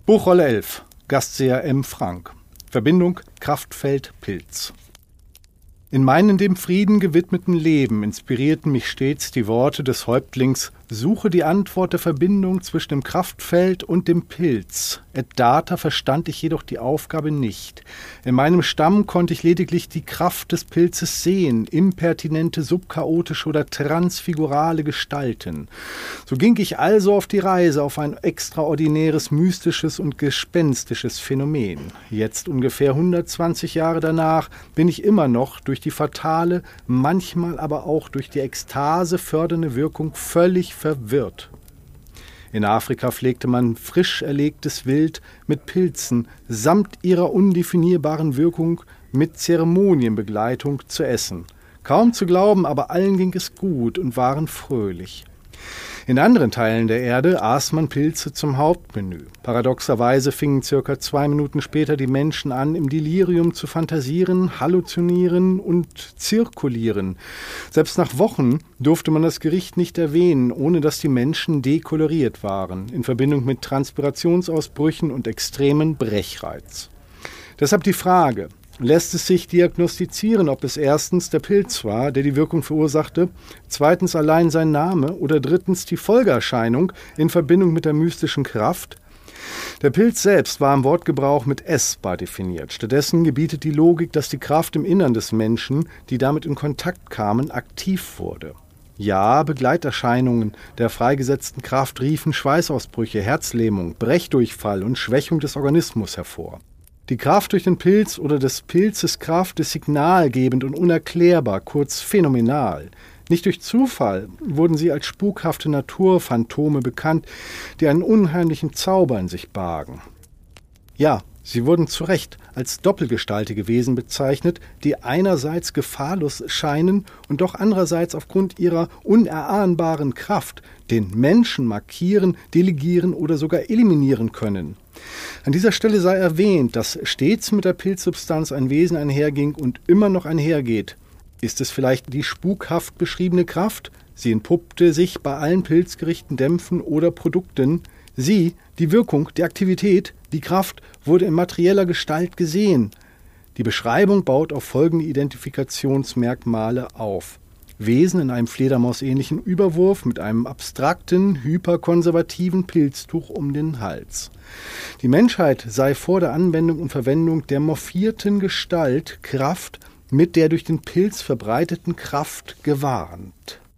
Buchrolle 11, Gastseher M. Frank. Verbindung Kraftfeld-Pilz. In meinem dem Frieden gewidmeten Leben inspirierten mich stets die Worte des Häuptlings: Suche die Antwort der Verbindung zwischen dem Kraftfeld und dem Pilz. Et data verstand ich jedoch die Aufgabe nicht. In meinem Stamm konnte ich lediglich die Kraft des Pilzes sehen, impertinente, subchaotische oder transfigurale Gestalten. So ging ich also auf die Reise auf ein extraordinäres, mystisches und gespenstisches Phänomen. Jetzt, ungefähr 120 Jahre danach, bin ich immer noch durch die fatale, manchmal aber auch durch die Ekstase fördernde Wirkung völlig verwirrt. In Afrika pflegte man frisch erlegtes Wild mit Pilzen samt ihrer undefinierbaren Wirkung mit Zeremonienbegleitung zu essen. Kaum zu glauben, aber allen ging es gut und waren fröhlich. In anderen Teilen der Erde aß man Pilze zum Hauptmenü. Paradoxerweise fingen circa 2 Minuten später die Menschen an, im Delirium zu fantasieren, halluzinieren und zirkulieren. Selbst nach Wochen durfte man das Gericht nicht erwähnen, ohne dass die Menschen dekoloriert waren, in Verbindung mit Transpirationsausbrüchen und extremen Brechreiz. Deshalb die Frage: Lässt es sich diagnostizieren, ob es erstens der Pilz war, der die Wirkung verursachte, zweitens allein sein Name oder drittens die Folgeerscheinung in Verbindung mit der mystischen Kraft? Der Pilz selbst war im Wortgebrauch mit essbar definiert. Stattdessen gebietet die Logik, dass die Kraft im Innern des Menschen, die damit in Kontakt kamen, aktiv wurde. Ja, Begleiterscheinungen der freigesetzten Kraft riefen Schweißausbrüche, Herzlähmung, Brechdurchfall und Schwächung des Organismus hervor. Die Kraft durch den Pilz oder des Pilzes Kraft ist signalgebend und unerklärbar, kurz phänomenal. Nicht durch Zufall wurden sie als spukhafte Naturphantome bekannt, die einen unheimlichen Zauber in sich bargen. Ja, sie wurden zu Recht als doppelgestaltige Wesen bezeichnet, die einerseits gefahrlos scheinen und doch andererseits aufgrund ihrer unerahnbaren Kraft den Menschen markieren, delegieren oder sogar eliminieren können. An dieser Stelle sei erwähnt, dass stets mit der Pilzsubstanz ein Wesen einherging und immer noch einhergeht. Ist es vielleicht die spukhaft beschriebene Kraft? Sie entpuppte sich bei allen Pilzgerichten, Dämpfen oder Produkten. Sie, die Wirkung, die Aktivität, die Kraft, wurde in materieller Gestalt gesehen. Die Beschreibung baut auf folgende Identifikationsmerkmale auf: Wesen in einem Fledermausähnlichen Überwurf mit einem abstrakten, hyperkonservativen Pilztuch um den Hals. Die Menschheit sei vor der Anwendung und Verwendung der morphierten Gestalt Kraft mit der durch den Pilz verbreiteten Kraft gewarnt.